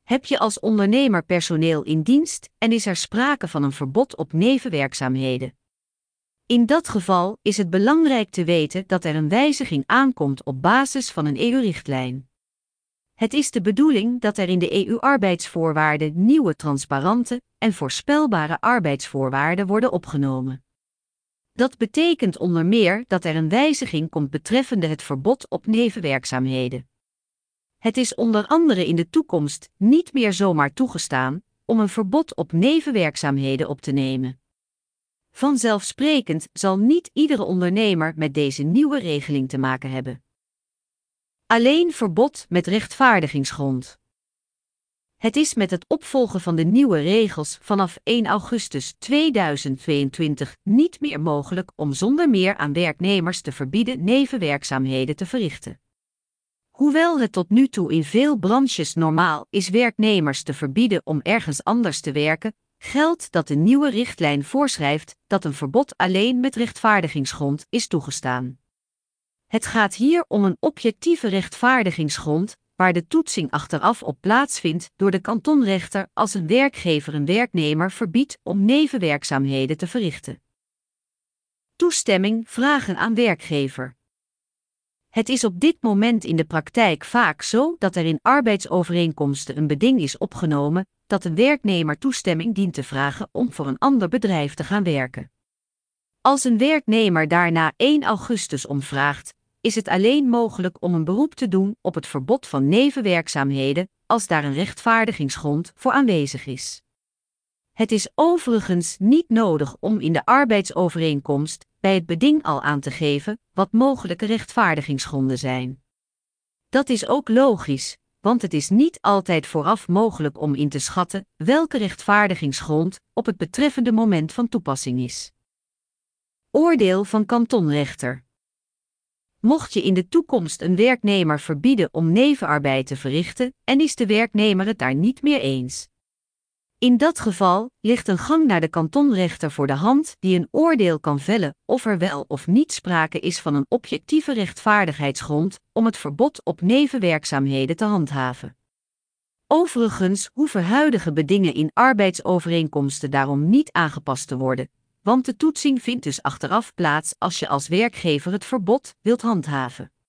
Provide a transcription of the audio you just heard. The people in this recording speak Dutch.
Heb je als ondernemer personeel in dienst en is er sprake van een verbod op nevenwerkzaamheden? In dat geval is het belangrijk te weten dat er een wijziging aankomt op basis van een EU-richtlijn. Het is de bedoeling dat er in de EU-arbeidsvoorwaarden nieuwe transparante en voorspelbare arbeidsvoorwaarden worden opgenomen. Dat betekent onder meer dat er een wijziging komt betreffende het verbod op nevenwerkzaamheden. Het is onder andere in de toekomst niet meer zomaar toegestaan om een verbod op nevenwerkzaamheden op te nemen. Vanzelfsprekend zal niet iedere ondernemer met deze nieuwe regeling te maken hebben. Alleen verbod met rechtvaardigingsgrond. Het is met het opvolgen van de nieuwe regels vanaf 1 augustus 2022 niet meer mogelijk om zonder meer aan werknemers te verbieden nevenwerkzaamheden te verrichten. Hoewel het tot nu toe in veel branches normaal is werknemers te verbieden om ergens anders te werken, geldt dat de nieuwe richtlijn voorschrijft dat een verbod alleen met rechtvaardigingsgrond is toegestaan. Het gaat hier om een objectieve rechtvaardigingsgrond, waar de toetsing achteraf op plaatsvindt door de kantonrechter als een werkgever een werknemer verbiedt om nevenwerkzaamheden te verrichten. Toestemming vragen aan werkgever. Het is op dit moment in de praktijk vaak zo dat er in arbeidsovereenkomsten een beding is opgenomen dat een werknemer toestemming dient te vragen om voor een ander bedrijf te gaan werken. Als een werknemer daarna 1 augustus om vraagt, is het alleen mogelijk om een beroep te doen op het verbod van nevenwerkzaamheden als daar een rechtvaardigingsgrond voor aanwezig is. Het is overigens niet nodig om in de arbeidsovereenkomst bij het beding al aan te geven wat mogelijke rechtvaardigingsgronden zijn. Dat is ook logisch, want het is niet altijd vooraf mogelijk om in te schatten welke rechtvaardigingsgrond op het betreffende moment van toepassing is. Oordeel van kantonrechter. Mocht je in de toekomst een werknemer verbieden om nevenarbeid te verrichten en is de werknemer het daar niet mee eens. In dat geval ligt een gang naar de kantonrechter voor de hand die een oordeel kan vellen of er wel of niet sprake is van een objectieve rechtvaardigheidsgrond om het verbod op nevenwerkzaamheden te handhaven. Overigens hoeven huidige bedingen in arbeidsovereenkomsten daarom niet aangepast te worden, want de toetsing vindt dus achteraf plaats als je als werkgever het verbod wilt handhaven.